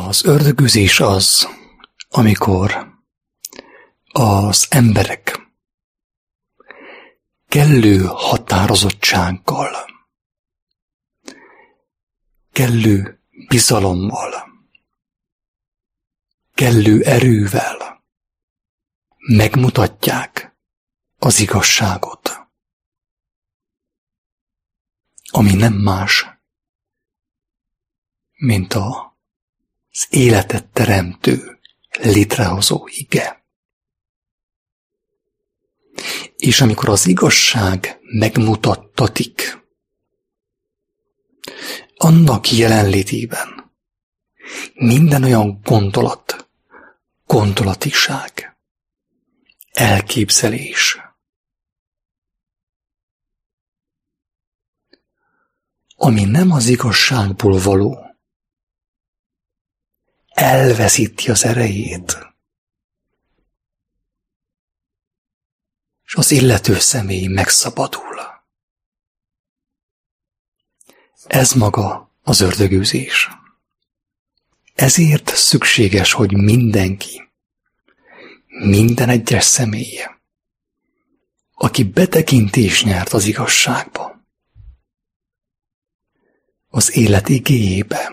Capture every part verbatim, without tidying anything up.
Az ördögüzés az, amikor az emberek kellő határozottsággal, kellő bizalommal, kellő erővel megmutatják az igazságot, ami nem más, mint az életet teremtő, létrehozó ige. És amikor az igazság megmutattatik, annak jelenlétében minden olyan gondolat, gondolatiság, elképzelés, ami nem az igazságból való, elveszíti az erejét, és az illető személy megszabadul. Ez maga az ördögűzés. Ezért szükséges, hogy mindenki, minden egyes személy, aki betekintést nyert az igazságba, az élet igéjében,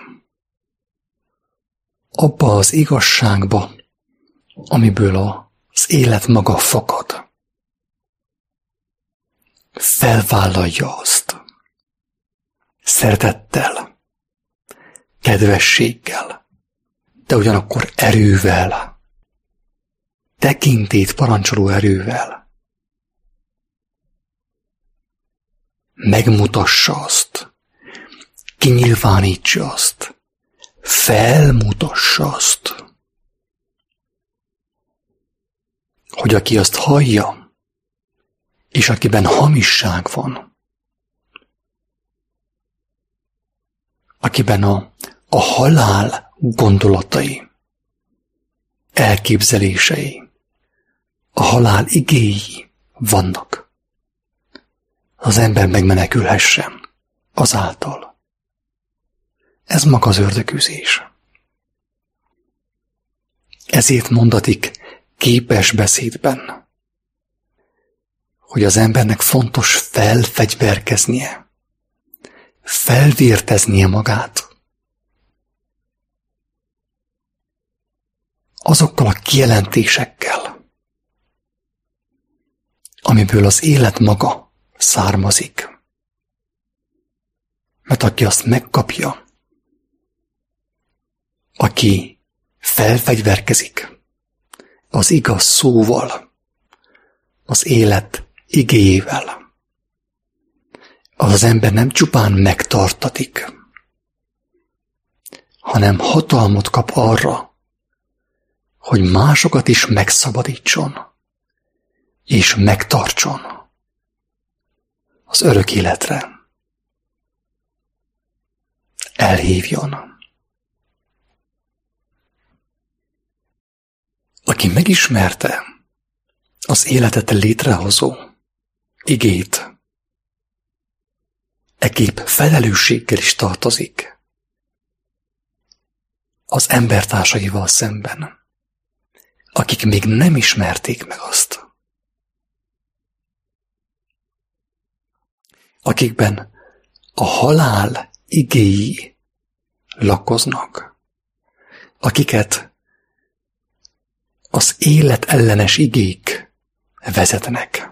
abba az igazságba, amiből az élet maga fakad, felvállalja azt szeretettel, kedvességgel, de ugyanakkor erővel, tekintélyt parancsoló erővel. Megmutassa azt, kinyilvánítsa azt, felmutassa azt, hogy aki azt hallja, és akiben hamisság van, akiben a, a halál gondolatai, elképzelései, a halál igéi vannak, az ember megmenekülhessen azáltal. Ez maga az ördögüzés. Ezért mondatik képes beszédben, hogy az embernek fontos felfegyverkeznie, felvérteznie magát. Azokkal a kijelentésekkel, amiből az élet maga származik. Mert aki azt megkapja, aki felfegyverkezik az igaz szóval, az élet igéjével, az az ember nem csupán megtartatik, hanem hatalmat kap arra, hogy másokat is megszabadítson, és megtartson az örök életre. Elhívjon. Aki megismerte az életet létrehozó igét, ekképp felelősséggel is tartozik az embertársaival szemben, akik még nem ismerték meg azt, akikben a halál igéi lakoznak, akiket az élet ellenes igék vezetnek.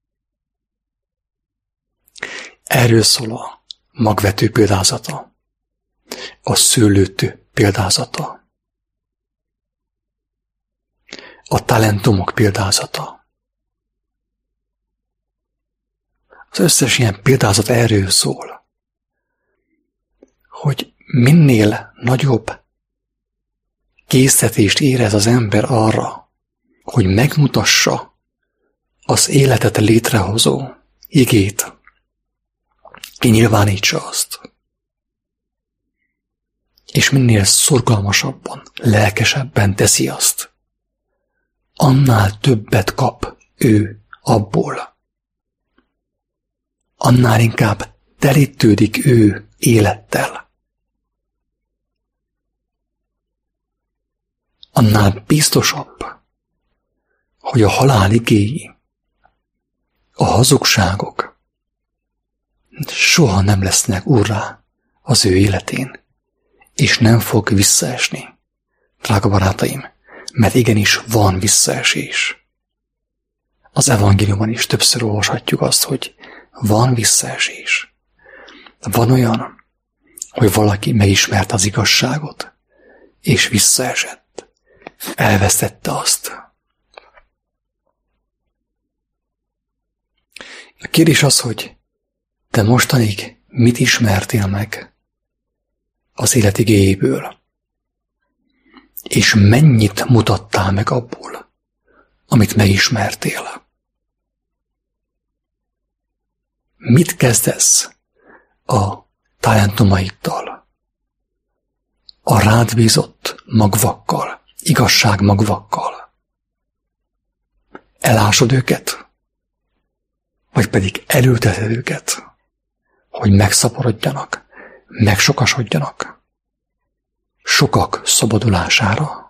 Erről szól a magvető példázata, a szőlőtő példázata, a talentumok példázata. Az összes ilyen példázat erről szól, hogy minél nagyobb késztetést érez az ember arra, hogy megmutassa az életet létrehozó igét, kinyilvánítsa azt, és minél szorgalmasabban, lelkesebben teszi azt, annál többet kap ő abból. Annál inkább telítődik ő élettel. annál biztosabb, hogy a halál igéi, a hazugságok soha nem lesznek urrá az ő életén, és nem fog visszaesni, drága barátaim, mert igenis van visszaesés. Az evangéliumban is többször olvashatjuk azt, hogy van visszaesés. Van olyan, hogy valaki megismerte az igazságot, és visszaesett, elvesztette azt. A kérdés az, hogy te mostanig mit ismertél meg az élet igéjéből, és mennyit mutattál meg abból, amit megismertél. Mit kezdesz a talentumaiddal, a rád bízott magvakkal, igazság magvakkal? Elásod őket? Vagy pedig elülteted őket, hogy megszaporodjanak, megsokasodjanak, sokak szabadulására?